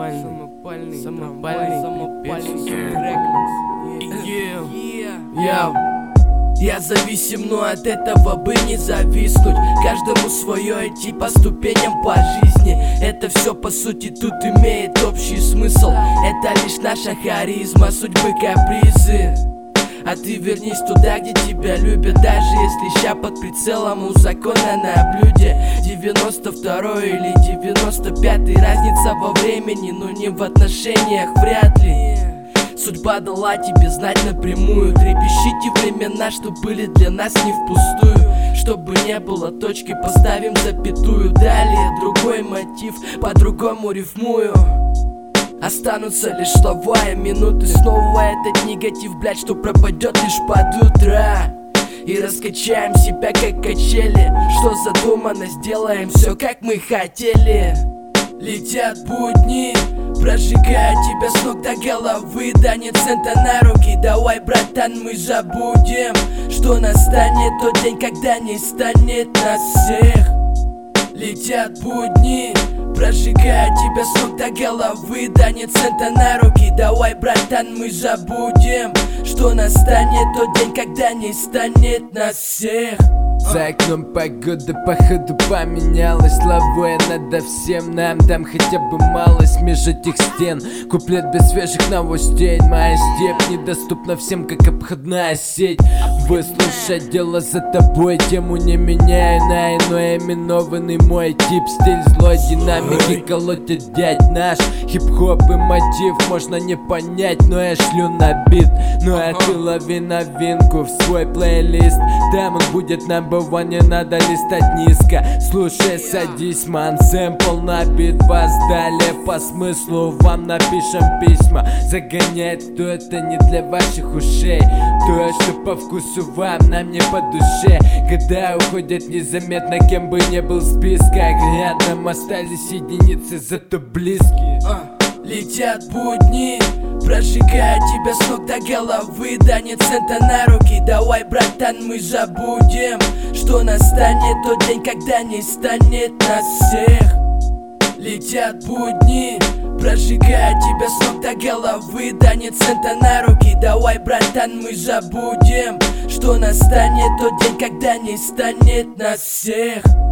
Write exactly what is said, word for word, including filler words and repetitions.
самопальный, самопальный, самопальный yeah. Я зависим, но от этого бы не зависнуть. Каждому свое идти по ступеням по жизни. Это все по сути тут имеет общий смысл. Это лишь наша харизма, судьбы капризы. А ты вернись туда, где тебя любят, даже если ща под прицелом у закона на блюде. Девяносто второй или девяносто пятый, разница во времени, но не в отношениях вряд ли. Судьба дала тебе знать напрямую. Трепещите времена, что были для нас не впустую. Чтобы не было точки, поставим запятую. Далее другой мотив, по-другому рифмую. Останутся лишь слова и минуты. Снова этот негатив, блядь, что пропадет лишь под утро. И раскачаем себя как качели. Что задумано, сделаем все как мы хотели. Летят будни, прожигая тебя с ног до головы. Да нет цента на руки, давай, братан, мы забудем, что настанет тот день, когда не станет нас всех. Летят будни, прожигая тебя с ног до головы. Да нет цента на руки, давай, братан, мы забудем, что настанет тот день, когда не станет нас всех. За окном погода походу поменялась. Лавой надо всем нам, там хотя бы малость меж этих стен. Куплет без свежих новостей. Моя степь недоступна всем, как обходная сеть. Выслушать дело за тобой, тему не меняя на иной именованный мой тип. Стиль злой динамики колотит дядь наш. Хип-хоп и мотив можно не понять, но я шлю на бит. Ну а ты лови новинку в свой плейлист. Там он будет number one, не надо листать низко. Слушай, садись, ман, сэмпл на бит. Вас далее по смыслу вам напишем письма. Загоняет кто это не для ваших ушей. То, что по вкусу вам, нам не по душе. Года уходят незаметно, кем бы не был в списках. Рядом остались единицы, зато близкие. Летят будни, прожигая тебя с ног до головы. Да нет цента на руки, давай, братан, мы забудем, что настанет тот день, когда не станет нас всех. Летят будни, прожигая тебя с ног до головы. Да нет цента на руки, давай, братан, мы забудем, что настанет тот день, когда не станет нас всех.